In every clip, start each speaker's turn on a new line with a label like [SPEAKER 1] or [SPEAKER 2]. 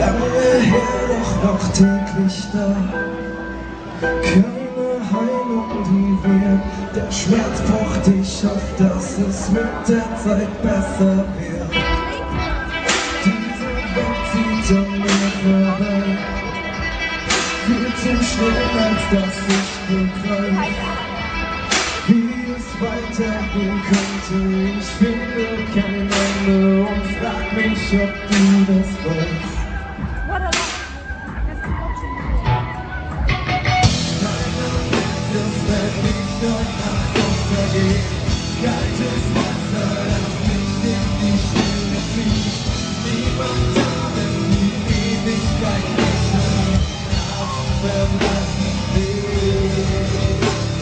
[SPEAKER 1] lange her, doch noch täglich da. Keine Heilung, die wird, der Schmerz pocht, ich hoffe, dass es mit der Zeit besser wird. Diese Welt zieht an mir vorbei, viel zu schnell, als dass ich begreife, wie es weitergehen könnte. Ich finde kein Ende und frag mich, ob du das weißt. Kaltes Wasser, das mich in die Stille zieht. Niemand da, wenn die Ewigkeit nicht verblassen will.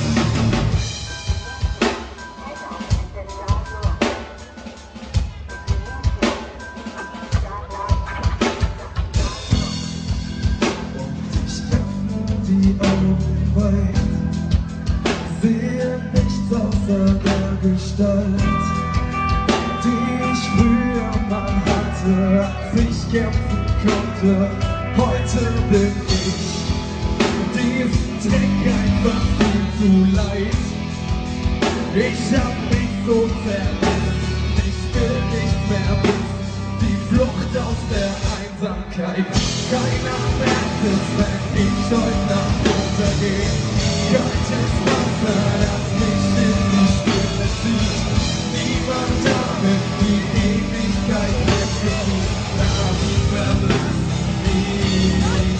[SPEAKER 1] Und ich öffne die Augen weit, sehe nichts außer der Gestalt, die ich früher mal hatte, als ich kämpfen konnte. Heute bin ich diesem Dreck einfach viel zu leid. Ich hab mich so zerrissen, ich will nicht mehr wissen. Die Flucht aus der Einsamkeit, keiner merkt es, wenn ich heute Nacht untergehe. Kaltes Wasser, das mich in die Stille zieht. Niemand da, wenn die Ewigkeit weggeht. Das verblasst mich.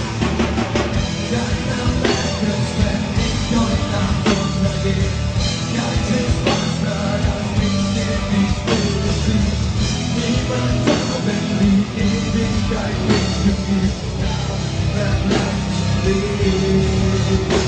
[SPEAKER 1] Keiner merkt es, wenn ich heute Nacht untergehe. Kaltes Wasser, das mich in die Stille zieht. Niemand da, wenn die Ewigkeit weggeht. Das verblasst mich.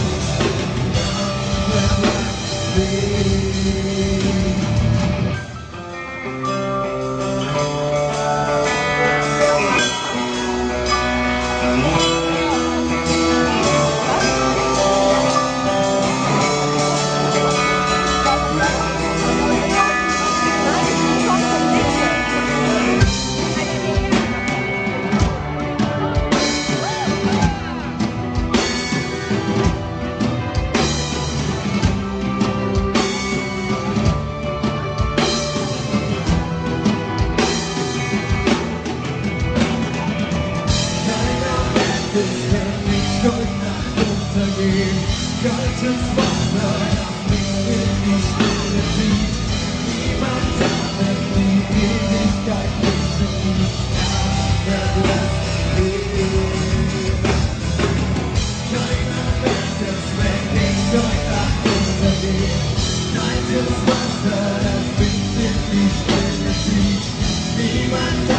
[SPEAKER 1] Wenn ich heute Nacht untergehe, kaltes Wasser, das mich in die Stille zieht. Niemand da, wenn die Ewigkeit nicht beginnt. Das verblasst mich. Keiner merkt es, wenn ich heute Nacht untergehe. Kaltes Wasser, das mich in die Stille zieht. Niemand